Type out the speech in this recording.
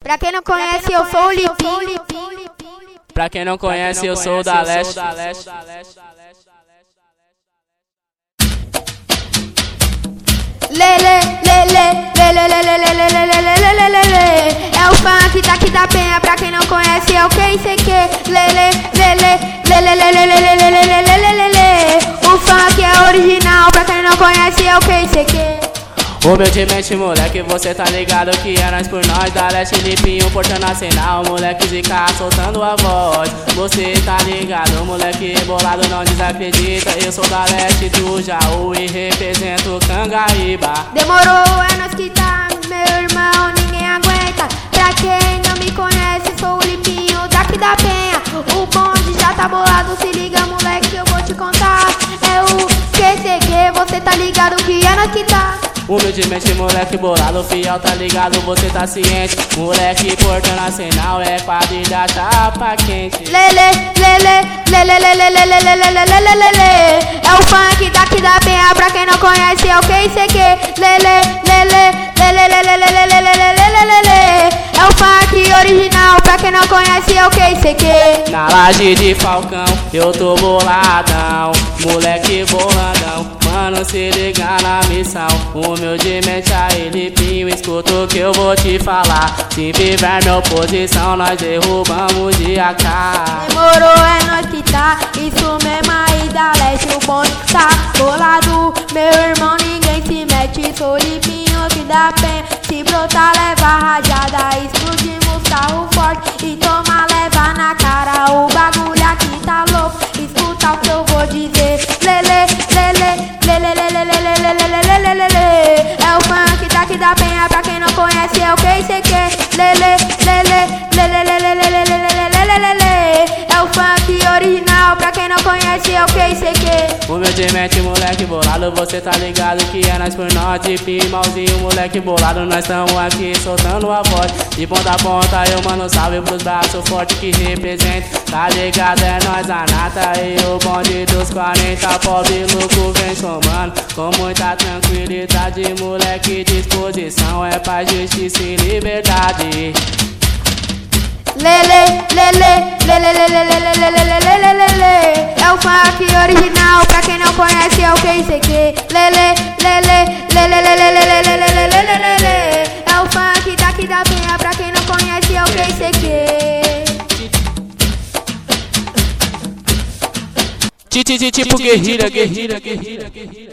Pra quem não conhece, eu sou o Lipinho. Pra quem não conhece, eu sou o da Leste. Lele, lele, lele, lele, lele, lele, lele, lele. É o funk daqui da Penha, pra quem não conhece é o QCQ. Lele, lele, lele, lele, lele, lele, lele, lele. O funk é original, pra quem não conhece é o QCQ. Humildemente, moleque, você tá ligado que é nós por nós. Da Leste, Lipinho, Porta Nacional. Moleque zica soltando a voz. Você tá ligado, moleque bolado, não desacredita. Eu sou da Leste do Jaú e represento Cangaíba. Demorou, é nós que tá, meu irmão, ninguém aguenta. Pra quem não me conhece, sou o Lipinho daqui da Penha. O bonde já tá bolado, se liga, moleque, eu vou te contar. É o QCQ, você tá ligado que é nós que tá. Humildemente, moleque bolado, fiel, tá ligado, você tá ciente. Moleque Porta Nacional é quadrilha chapa quente. Lele, lele, lele, lele, lele, lele, lele, lele. É o funk daqui da Penha, pra quem não conhece é o QCQ. Lele, lele, lele, lele, lele, lele, lele, lele. É o funk original, pra quem não conhece é o QCQ. Na laje de Falcão, eu tô boladão, moleque boladão. Mano, se liga na missão, humildemente aí, Lipinho, escuta o que eu vou te falar. Se viver minha oposição, nós derrubamos de AK. Demorou, é nós que tá, isso mesmo aí da Leste, o bonde tá bolado. Meu irmão, ninguém se mete, sou Lipinho aqui da Penha. Se brotar, leva rajada, explodimos carro forte e toma, leva na cara. O bagulho aqui tá louco, escuta o que eu vou dizer. Lele, lele, lele, lele, lele, lele, lele, lele. É o funk daqui da Penha, pra quem não conhece é o QCQ. Lele, lele, lele, lele, lele, lele, lele, lele. É o funk original, pra quem não conhece é o QCQ. Humildemente, moleque bolado, você tá ligado que é nós por nós. De malzinho, moleque bolado, nós tamo aqui soltando a voz. De ponta a ponta, eu mando salve pros braços fortes que representam. Tá ligado, é nós a nata e o bonde dos 40. Pobre louco vem somando com muita tranquilidade. Moleque, disposição é paz, justiça e liberdade. Lele, lele, lele, lele, lele, lele, lele, lele. É o funk original, pra quem não conhece é o QCQ. Lele, lele, lele, lele, lele, lele, lele, lele. É o funk daqui da Penha, pra quem não conhece é o QCQ. Tipo guerrilha, guerrilha, guerrilha, guerrilha.